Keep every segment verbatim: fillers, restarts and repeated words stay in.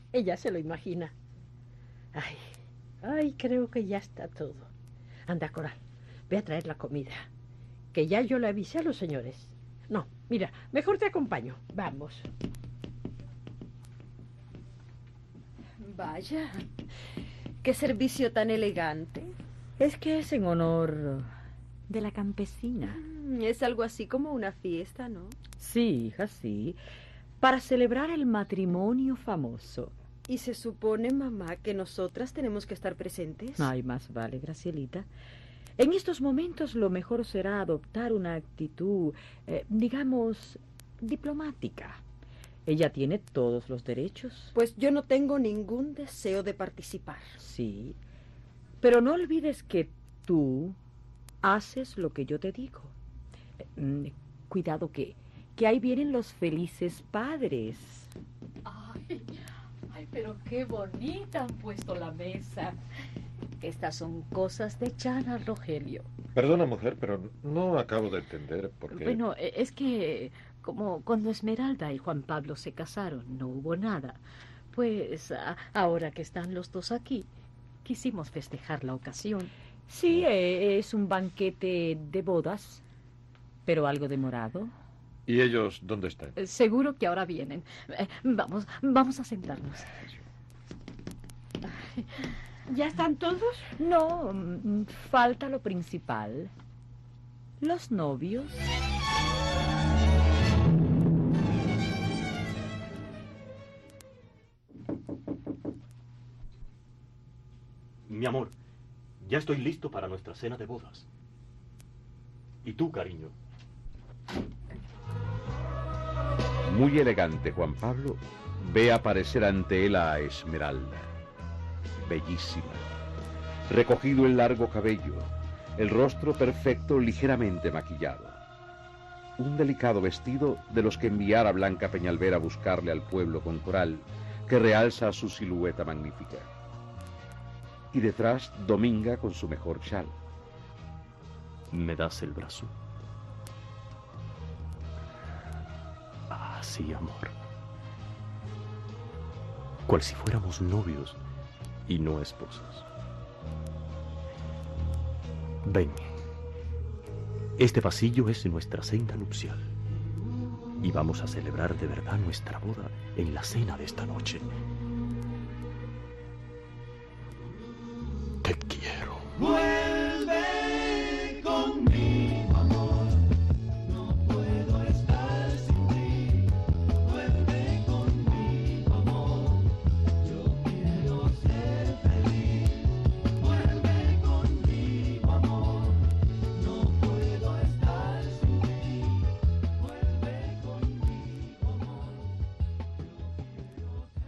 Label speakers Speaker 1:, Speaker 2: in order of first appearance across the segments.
Speaker 1: Ella se lo imagina. Ay, ay, creo que ya está todo. Anda, Coral, ve a traer la comida. Que ya yo le avisé a los señores. No, mira, mejor te acompaño. Vamos.
Speaker 2: Vaya, qué servicio tan elegante.
Speaker 3: Es que es en honor de la campesina.
Speaker 2: Es algo así como una fiesta, ¿no?
Speaker 3: Sí, hija, sí. Para celebrar el matrimonio famoso.
Speaker 2: ¿Y se supone, mamá, que nosotras tenemos que estar presentes?
Speaker 3: Ay, más vale, Gracielita. En estos momentos lo mejor será adoptar una actitud, eh, digamos, diplomática. Ella tiene todos los derechos.
Speaker 2: Pues yo no tengo ningún deseo de participar.
Speaker 3: Sí, pero no olvides que tú haces lo que yo te digo. Eh, cuidado que, que ahí vienen los felices padres.
Speaker 4: Ay, ay, pero qué bonita han puesto la mesa. Estas son cosas de Chana, Rogelio.
Speaker 5: Perdona, mujer, pero no acabo de entender por qué...
Speaker 4: Bueno, es que como cuando Esmeralda y Juan Pablo se casaron no hubo nada, pues a, ahora que están los dos aquí, quisimos festejar la ocasión.
Speaker 3: Sí, eh, es un banquete de bodas, pero algo demorado.
Speaker 5: ¿Y ellos dónde están?
Speaker 4: Eh, Seguro que ahora vienen. Eh, vamos, vamos a sentarnos.
Speaker 1: Ay, ¿ya están todos?
Speaker 3: No, mm, falta lo principal. Los novios.
Speaker 6: Mi amor, ya estoy listo para nuestra cena de bodas. ¿Y tú, cariño?
Speaker 7: Muy elegante, Juan Pablo ve aparecer ante él a Esmeralda. Bellísima. Recogido el largo cabello, el rostro perfecto ligeramente maquillado. Un delicado vestido de los que enviara Blanca Peñalver a buscarle al pueblo con Coral, que realza su silueta magnífica. Y detrás Dominga con su mejor chal.
Speaker 6: ¿Me das el brazo? Ah, sí, amor. Cual si fuéramos novios y no esposas. Ven. Este pasillo es nuestra senda nupcial. Y vamos a celebrar de verdad nuestra boda en la cena de esta noche. Te quiero.
Speaker 8: Vuelve conmigo, amor. No puedo estar sin ti. Vuelve conmigo, amor. Yo quiero ser feliz. Vuelve conmigo, amor. No puedo estar sin ti. Vuelve conmigo, amor. Yo quiero ser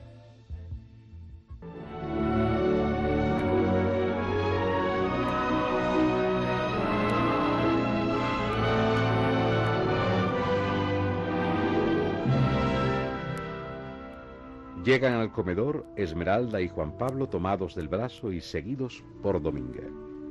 Speaker 7: Llegan al comedor Esmeralda y Juan Pablo tomados del brazo y seguidos por Dominga.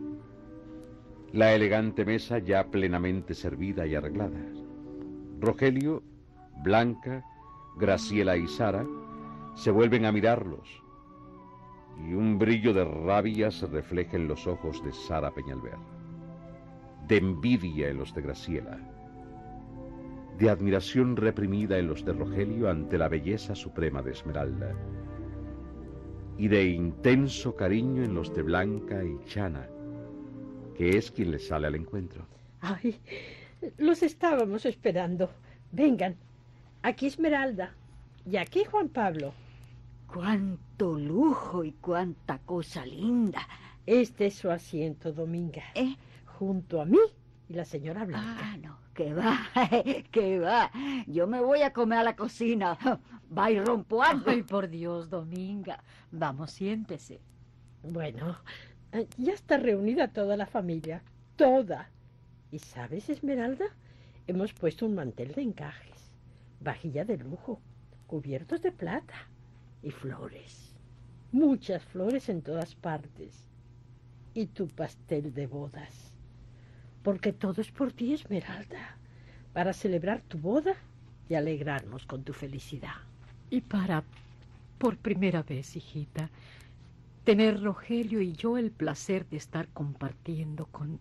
Speaker 7: La elegante mesa ya plenamente servida y arreglada. Rogelio, Blanca, Graciela y Sara se vuelven a mirarlos y un brillo de rabia se refleja en los ojos de Sara Peñalver, de envidia en los de Graciela, de admiración reprimida en los de Rogelio ante la belleza suprema de Esmeralda, y de intenso cariño en los de Blanca y Chana, que es quien les sale al encuentro.
Speaker 1: Ay, los estábamos esperando. Vengan, aquí Esmeralda y aquí Juan Pablo.
Speaker 9: ¡Cuánto lujo y cuánta cosa linda!
Speaker 1: Este es su asiento, Dominga,
Speaker 9: ¿Eh?
Speaker 1: junto a mí y la señora Blanca.
Speaker 9: Ah, no, que va, que va. Yo me voy a comer a la cocina. Va y rompo algo.
Speaker 4: Ay, por Dios, Dominga. Vamos, siéntese.
Speaker 1: Bueno, eh, ya está reunida toda la familia, toda. ¿Y sabes, Esmeralda? Hemos puesto un mantel de encajes, vajilla de lujo, cubiertos de plata y flores. Muchas flores en todas partes. Y tu pastel de bodas. Porque todo es por ti, Esmeralda, para celebrar tu boda y alegrarnos con tu felicidad.
Speaker 4: Y para Por primera vez, hijita, tener Rogelio y yo el placer de estar compartiendo con...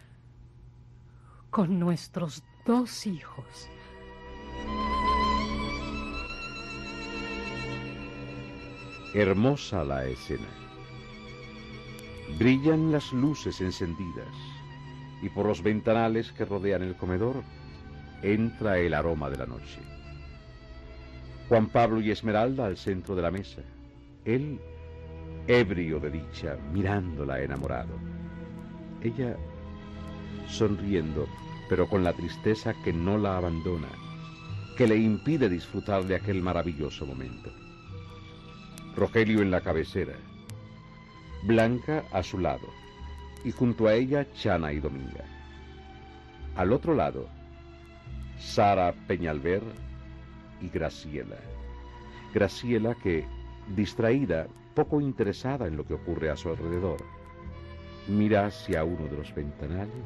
Speaker 4: con nuestros dos hijos.
Speaker 7: Hermosa la escena. Brillan las luces encendidas y por los ventanales que rodean el comedor entra el aroma de la noche. Juan Pablo y Esmeralda al centro de la mesa. Él, ebrio de dicha, mirándola enamorado. Ella, sonriendo, pero con la tristeza que no la abandona, que le impide disfrutar de aquel maravilloso momento. Rogelio en la cabecera, Blanca a su lado, y junto a ella Chana y Dominga. Al otro lado, Sara Peñalver y Graciela. Graciela que, distraída, poco interesada en lo que ocurre a su alrededor, mira hacia uno de los ventanales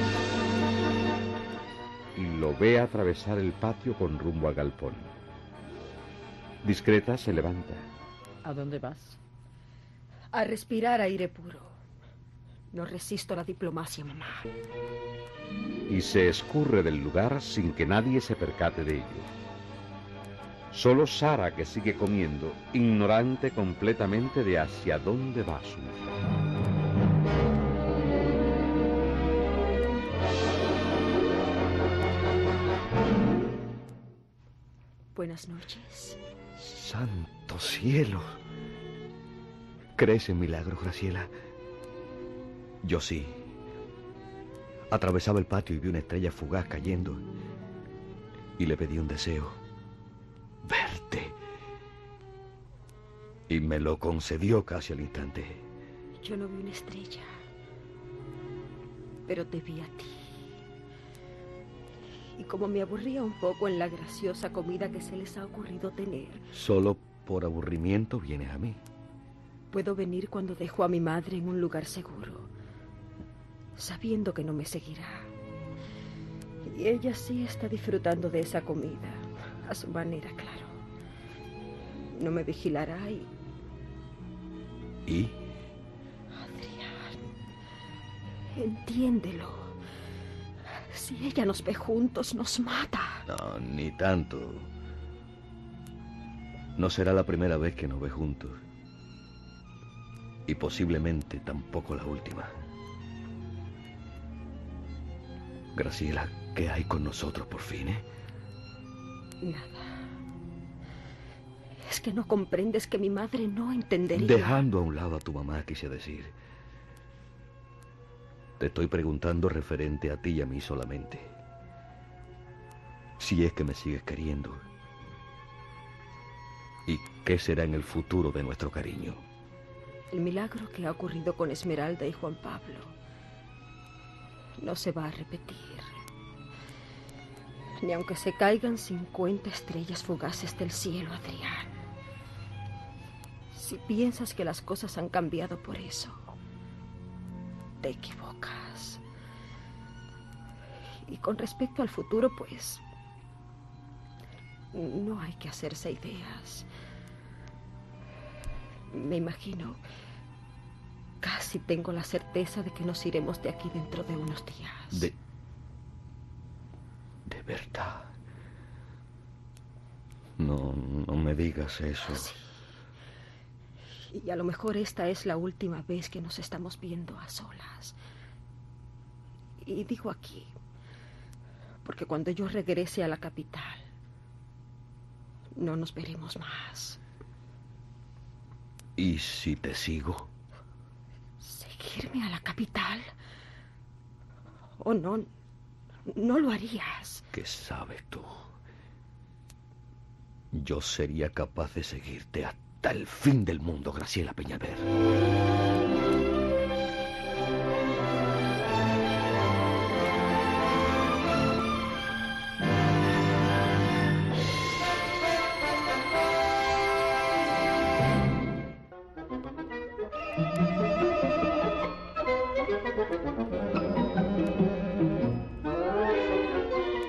Speaker 7: y lo ve atravesar el patio con rumbo al galpón. Discreta se levanta.
Speaker 3: ¿A dónde vas?
Speaker 2: A respirar aire puro. No resisto la diplomacia, mamá.
Speaker 7: Y se escurre del lugar sin que nadie se percate de ello. Solo Sara, que sigue comiendo, ignorante completamente de hacia dónde va su mujer.
Speaker 2: Buenas noches.
Speaker 10: ¡Santo cielo! ¿Crees en milagros, Graciela? Yo sí. Atravesaba el patio y vi una estrella fugaz cayendo. Y le pedí un deseo. Verte. Y me lo concedió casi al instante.
Speaker 2: Yo no vi una estrella, pero te vi a ti. Y como me aburría un poco en la graciosa comida que se les ha ocurrido tener...
Speaker 10: Solo por aburrimiento vienes a mí.
Speaker 2: Puedo venir cuando dejo a mi madre en un lugar seguro, sabiendo que no me seguirá. Y ella sí está disfrutando de esa comida, a su manera, claro. No me vigilará y...
Speaker 10: ¿Y?
Speaker 2: Adrián, entiéndelo. Si ella nos ve juntos, nos mata.
Speaker 10: No, ni tanto. No será la primera vez que nos ve juntos. Y posiblemente tampoco la última. Graciela, ¿qué hay con nosotros por fin, eh?
Speaker 2: Nada. Es que no comprendes que mi madre no entendería.
Speaker 10: Dejando a un lado a tu mamá, quise decir. Te estoy preguntando referente a ti y a mí solamente. Si es que me sigues queriendo. ¿Y qué será en el futuro de nuestro cariño?
Speaker 2: El milagro que ha ocurrido con Esmeralda y Juan Pablo no se va a repetir. Ni aunque se caigan cincuenta estrellas fugaces del cielo, Adrián. Si piensas que las cosas han cambiado por eso, te equivocas. Y con respecto al futuro, pues, no hay que hacerse ideas. Me imagino, casi tengo la certeza de que nos iremos de aquí dentro de unos días.
Speaker 10: De... ¿De verdad? No, no me digas eso.
Speaker 2: Sí. Y a lo mejor esta es la última vez que nos estamos viendo a solas. Y digo aquí, porque cuando yo regrese a la capital, no nos veremos más.
Speaker 10: ¿Y si te sigo?
Speaker 2: ¿Seguirme a la capital? ¿O no? No lo harías.
Speaker 10: ¿Qué sabes tú? Yo sería capaz de seguirte hasta el fin del mundo, Graciela Peñalver.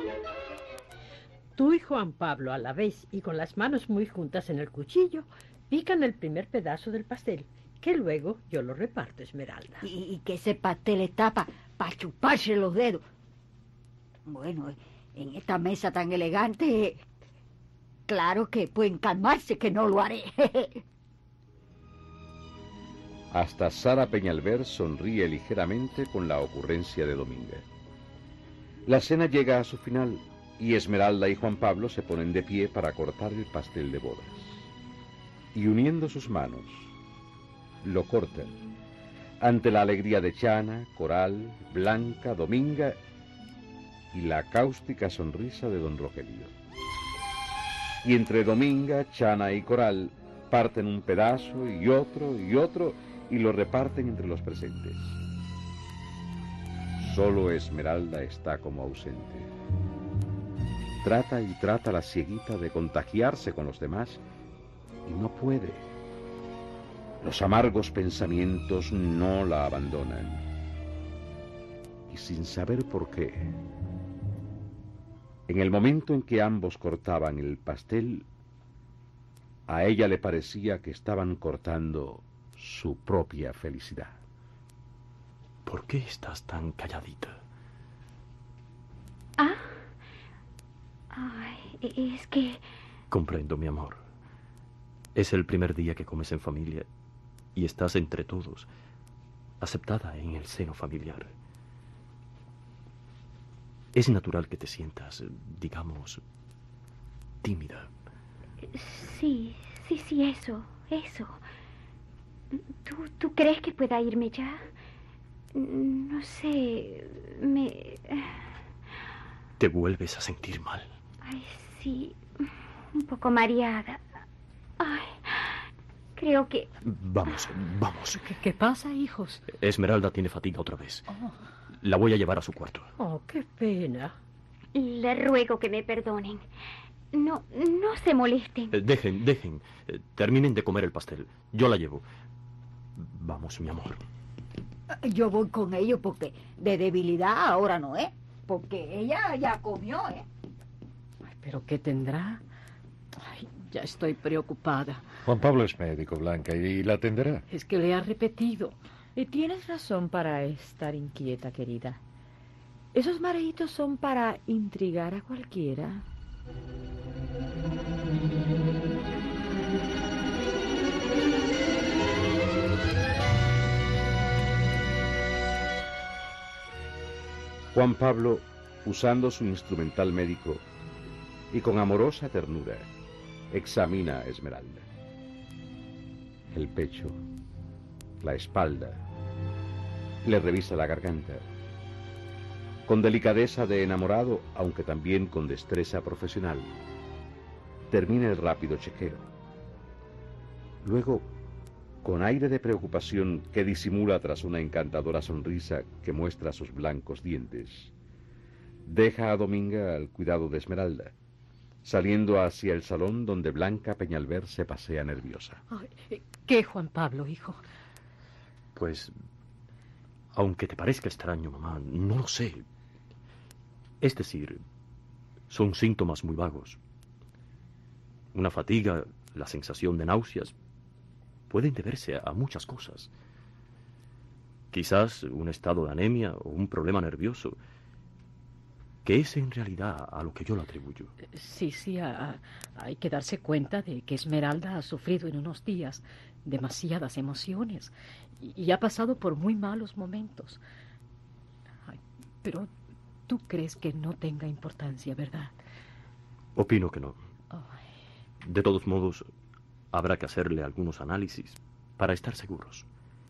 Speaker 1: Tú y Juan Pablo a la vez y con las manos muy juntas en el cuchillo pican el primer pedazo del pastel, que luego yo lo reparto, Esmeralda.
Speaker 9: Y, y que ese pastel está para chuparse los dedos. Bueno, en esta mesa tan elegante, claro que pueden calmarse, que no lo haré.
Speaker 7: Hasta Sara Peñalver sonríe ligeramente con la ocurrencia de Dominga. La cena llega a su final y Esmeralda y Juan Pablo se ponen de pie para cortar el pastel de bodas. Y uniendo sus manos, lo cortan, ante la alegría de Chana, Coral, Blanca, Dominga y la cáustica sonrisa de don Rogelio. Y entre Dominga, Chana y Coral parten un pedazo y otro y otro y lo reparten entre los presentes. Solo Esmeralda está como ausente. Trata y trata la cieguita de contagiarse con los demás y no puede. Los amargos pensamientos no la abandonan. Y sin saber por qué, en el momento en que ambos cortaban el pastel, a ella le parecía que estaban cortando su propia felicidad.
Speaker 6: ¿Por qué estás tan calladita?
Speaker 11: Ah, ay, es que...
Speaker 6: Comprendo, mi amor. Es el primer día que comes en familia y estás entre todos, aceptada en el seno familiar. Es natural que te sientas, digamos, tímida.
Speaker 11: Sí, sí, sí, eso, eso. ¿Tú, tú crees que pueda irme ya? No sé, me...
Speaker 6: ¿Te vuelves a sentir mal?
Speaker 11: Ay, sí, un poco mareada. Ay, creo que...
Speaker 6: Vamos, vamos.
Speaker 4: ¿Qué, qué pasa, hijos?
Speaker 6: Esmeralda tiene fatiga otra vez.
Speaker 4: Oh.
Speaker 6: La voy a llevar a su cuarto.
Speaker 1: Oh, qué pena.
Speaker 11: Le ruego que me perdonen. No, no se molesten.
Speaker 6: Eh, dejen, dejen. Eh, terminen de comer el pastel. Yo la llevo. Vamos, mi amor.
Speaker 9: Yo voy con ellos porque de debilidad ahora no es. Porque ella ya comió, ¿eh?
Speaker 4: Ay, ¿pero qué tendrá? Ay, ya estoy preocupada.
Speaker 5: Juan Pablo es médico, Blanca, y la atenderá.
Speaker 4: Es que le ha repetido.
Speaker 3: Y tienes razón para estar inquieta, querida. Esos mareitos son para intrigar a cualquiera.
Speaker 7: Juan Pablo, usando su instrumental médico y con amorosa ternura, examina a Esmeralda. El pecho, la espalda, le revisa la garganta. Con delicadeza de enamorado, aunque también con destreza profesional, termina el rápido chequeo. Luego, con aire de preocupación que disimula tras una encantadora sonrisa que muestra sus blancos dientes, deja a Dominga al cuidado de Esmeralda, saliendo hacia el salón donde Blanca Peñalver se pasea nerviosa.
Speaker 4: Ay, ¿qué, Juan Pablo, hijo?
Speaker 6: Pues, aunque te parezca extraño, mamá, no lo sé. Es decir, son síntomas muy vagos. Una fatiga, la sensación de náuseas, pueden deberse a muchas cosas. Quizás un estado de anemia o un problema nervioso, que es en realidad a lo que yo lo atribuyo.
Speaker 4: Sí, sí, a, a, hay que darse cuenta de que Esmeralda ha sufrido en unos días demasiadas emociones y, y ha pasado por muy malos momentos. Ay, pero tú crees que no tenga importancia, ¿verdad?
Speaker 6: Opino que no.
Speaker 4: Ay.
Speaker 6: De todos modos, habrá que hacerle algunos análisis para estar seguros.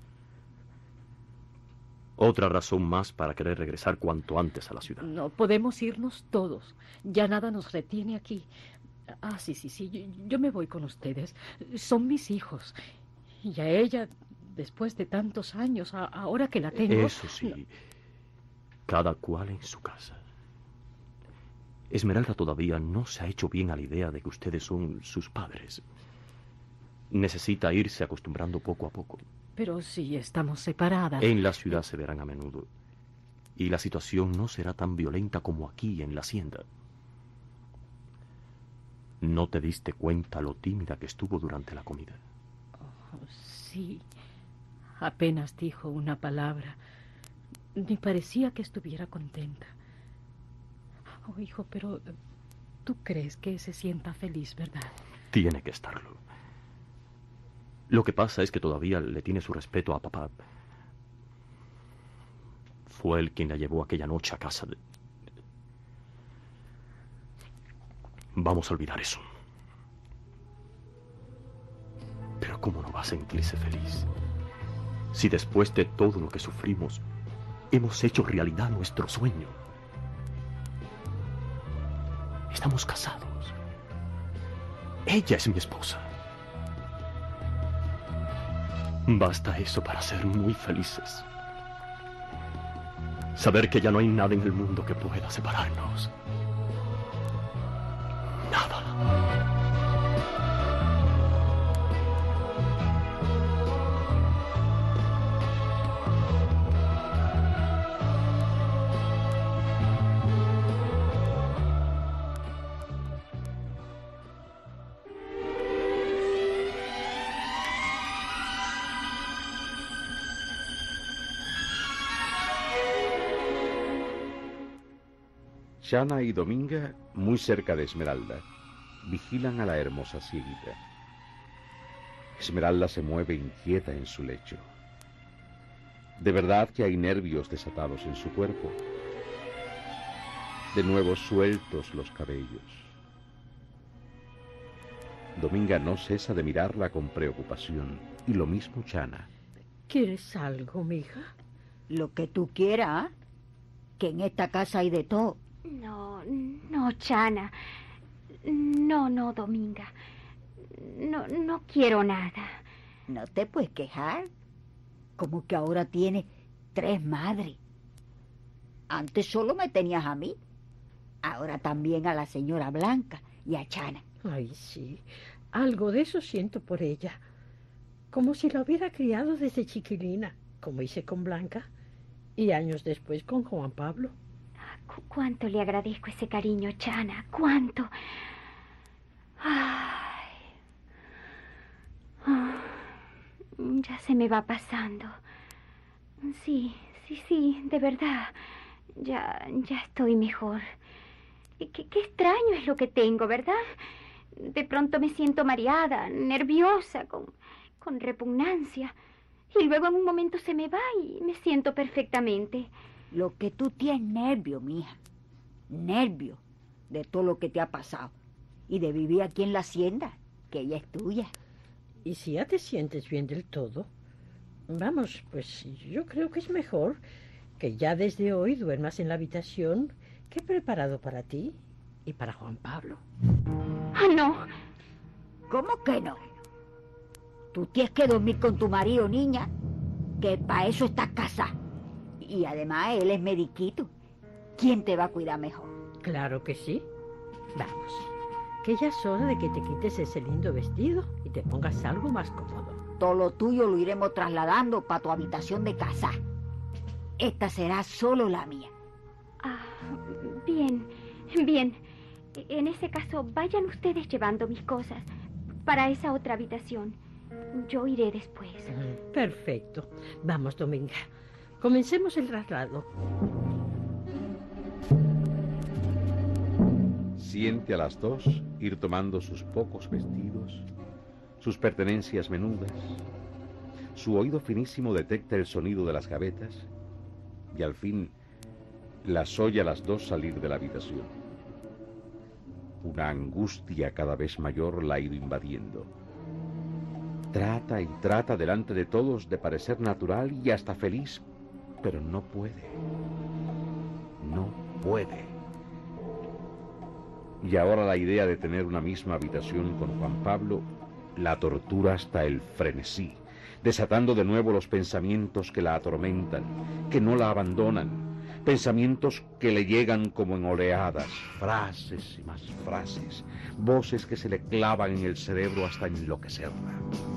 Speaker 6: Otra razón más para querer regresar cuanto antes a la ciudad.
Speaker 4: No podemos irnos todos. Ya nada nos retiene aquí. Ah, sí, sí, sí. Yo, yo me voy con ustedes. Son mis hijos. Y a ella, después de tantos años, a, ahora que la tengo...
Speaker 6: Eso sí. No... Cada cual en su casa. Esmeralda todavía no se ha hecho bien a la idea de que ustedes son sus padres. Necesita irse acostumbrando poco a poco.
Speaker 4: Pero si estamos separadas...
Speaker 6: En la ciudad se verán a menudo. Y la situación no será tan violenta como aquí en la hacienda. ¿No te diste cuenta lo tímida que estuvo durante la comida?
Speaker 4: Oh, sí. Apenas dijo una palabra. Ni parecía que estuviera contenta. Oh, hijo, pero tú crees que se sienta feliz, ¿verdad?
Speaker 6: Tiene que estarlo. Lo que pasa es que todavía le tiene su respeto a papá. Fue él quien la llevó aquella noche a casa de... Vamos a olvidar eso. Pero ¿cómo no va a sentirse feliz? Si después de todo lo que sufrimos, hemos hecho realidad nuestro sueño. Estamos casados. Ella es mi esposa. Basta eso para ser muy felices. Saber que ya no hay nada en el mundo que pueda separarnos. Nada.
Speaker 7: Chana y Dominga, muy cerca de Esmeralda, vigilan a la hermosa cieguita. Esmeralda se mueve inquieta en su lecho. De verdad que hay nervios desatados en su cuerpo. De nuevo sueltos los cabellos. Dominga no cesa de mirarla con preocupación, y lo mismo Chana.
Speaker 1: ¿Quieres algo, mija?
Speaker 9: Lo que tú quieras, ¿eh? Que en esta casa hay de todo.
Speaker 11: No, no, Chana. No, no, Dominga. No, no quiero nada.
Speaker 9: No te puedes quejar. Como que ahora tienes tres madres. Antes solo me tenías a mí. Ahora también a la señora Blanca y a Chana.
Speaker 1: Ay, sí. Algo de eso siento por ella. Como si la hubiera criado desde chiquilina, como hice con Blanca, y años después con Juan Pablo.
Speaker 11: Cu- Cuánto le agradezco ese cariño, Chana. Cuánto. Ay. Ah, ya se me va pasando. Sí, sí, sí, de verdad. Ya, ya estoy mejor. Qué, qué extraño es lo que tengo, ¿verdad? De pronto me siento mareada, nerviosa, con, con repugnancia. Y luego en un momento se me va y me siento perfectamente.
Speaker 9: Lo que tú tienes nervio, mija. Nervio de todo lo que te ha pasado. Y de vivir aquí en la hacienda, que ella es tuya.
Speaker 1: ¿Y si ya te sientes bien del todo? Vamos, pues yo creo que es mejor que ya desde hoy duermas en la habitación que he preparado para ti y para Juan Pablo.
Speaker 11: ¡Ah, no!
Speaker 9: ¿Cómo que no? Tú tienes que dormir con tu marido, niña, que para eso estás casada. Y además él es mediquito. ¿Quién te va a cuidar mejor?
Speaker 1: Claro que sí. Vamos, que ya es hora de que te quites ese lindo vestido y te pongas algo más cómodo.
Speaker 9: Todo lo tuyo lo iremos trasladando para tu habitación de casa. Esta será solo la mía.
Speaker 11: Ah, bien, bien. En ese caso, vayan ustedes llevando mis cosas para esa otra habitación. Yo iré después.
Speaker 1: Perfecto. Vamos, Dominga. Comencemos el traslado.
Speaker 7: Siente a las dos ir tomando sus pocos vestidos, sus pertenencias menudas. Su oído finísimo detecta el sonido de las gavetas y al fin las oye a las dos salir de la habitación. Una angustia cada vez mayor la ha ido invadiendo. Trata y trata delante de todos de parecer natural y hasta feliz, pero no puede. No puede. Y ahora la idea de tener una misma habitación con Juan Pablo la tortura hasta el frenesí, desatando de nuevo los pensamientos que la atormentan, que no la abandonan, pensamientos que le llegan como en oleadas, frases y más frases, voces que se le clavan en el cerebro hasta enloquecerla.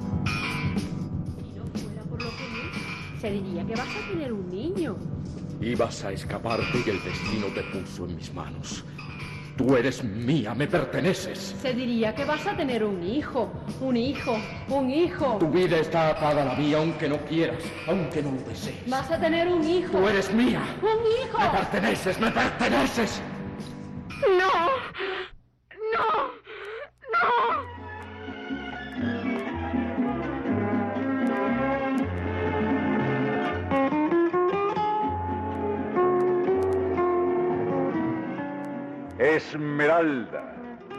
Speaker 12: Si no fuera por lo que vi, se diría que vas a tener un niño.
Speaker 6: Ibas a escaparte y el destino te puso en mis manos.
Speaker 13: Tú eres mía, me perteneces.
Speaker 12: Se diría que vas a tener un hijo, un hijo, un hijo.
Speaker 13: Tu vida está atada a la mía, aunque no quieras, aunque no lo desees.
Speaker 12: Vas a tener un hijo.
Speaker 13: Tú eres mía.
Speaker 12: Un hijo.
Speaker 13: Me perteneces, me perteneces.
Speaker 11: No, no, no.
Speaker 7: Esmeralda,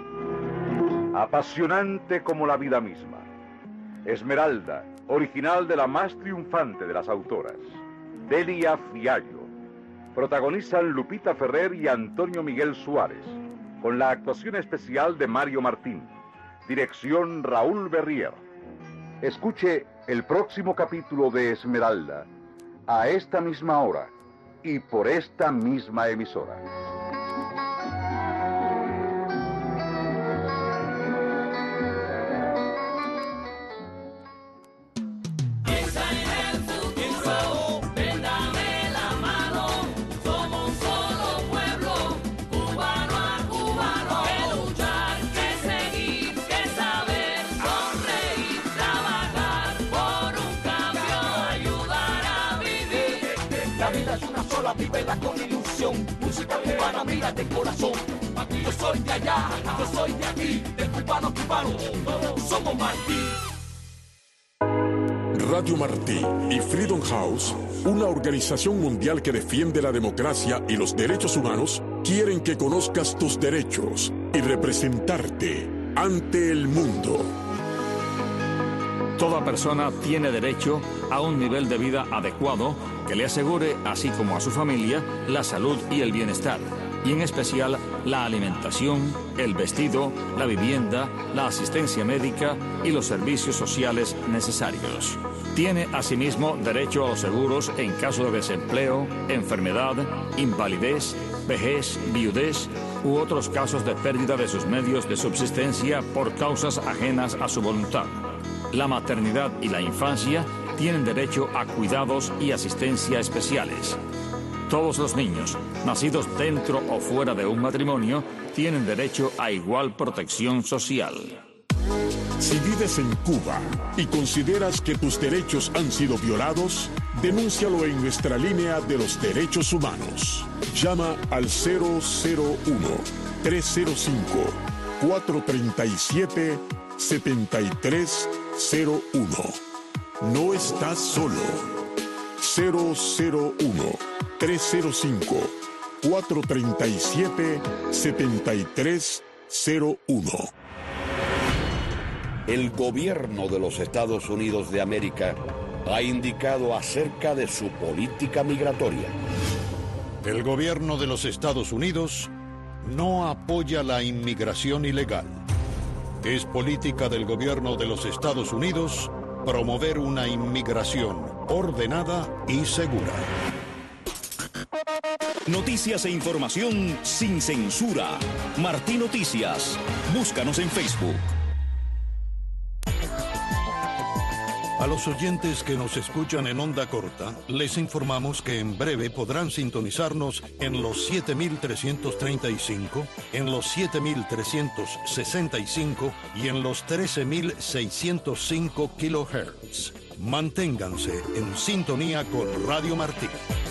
Speaker 7: apasionante como la vida misma. Esmeralda, original de la más triunfante de las autoras, Delia Fiallo. Protagonizan Lupita Ferrer y Antonio Miguel Suárez, con la actuación especial de Mario Martín. Dirección Raúl Berrier. Escuche el próximo capítulo de Esmeralda, a esta misma hora y por esta misma emisora.
Speaker 8: Vívela con ilusión, música cubana, mira de corazón. Aquí yo soy de allá, yo soy de aquí, de cubano a cubano, somos Martí.
Speaker 14: Radio Martí y Freedom House, una organización mundial que defiende la democracia y los derechos humanos, quieren que conozcas tus derechos y representarte ante el mundo.
Speaker 15: Toda persona tiene derecho a un nivel de vida adecuado que le asegure, así como a su familia, la salud y el bienestar, y en especial la alimentación, el vestido, la vivienda, la asistencia médica y los servicios sociales necesarios. Tiene asimismo derecho a los seguros en caso de desempleo, enfermedad, invalidez, vejez, viudez u otros casos de pérdida de sus medios de subsistencia por causas ajenas a su voluntad. La maternidad y la infancia tienen derecho a cuidados y asistencia especiales. Todos los niños, nacidos dentro o fuera de un matrimonio, tienen derecho a igual protección social.
Speaker 14: Si vives en Cuba y consideras que tus derechos han sido violados, denúncialo en nuestra línea de los derechos humanos. Llama al cero cero uno, tres cero cinco, cuatro tres siete, siete tres cero uno. No estás solo. cero cero uno, tres cero cinco, cuatro tres siete, siete tres cero uno.
Speaker 16: El gobierno de los Estados Unidos de América ha indicado acerca de su política migratoria.
Speaker 17: El gobierno de los Estados Unidos no apoya la inmigración ilegal. Es política del gobierno de los Estados Unidos promover una inmigración ordenada y segura.
Speaker 18: Noticias e información sin censura. Martí Noticias. Búscanos en Facebook.
Speaker 17: A los oyentes que nos escuchan en onda corta, les informamos que en breve podrán sintonizarnos en los siete mil trescientos treinta y cinco, en los siete mil trescientos sesenta y cinco y en los trece mil seiscientos cinco kilohertz. Manténganse en sintonía con Radio Martí.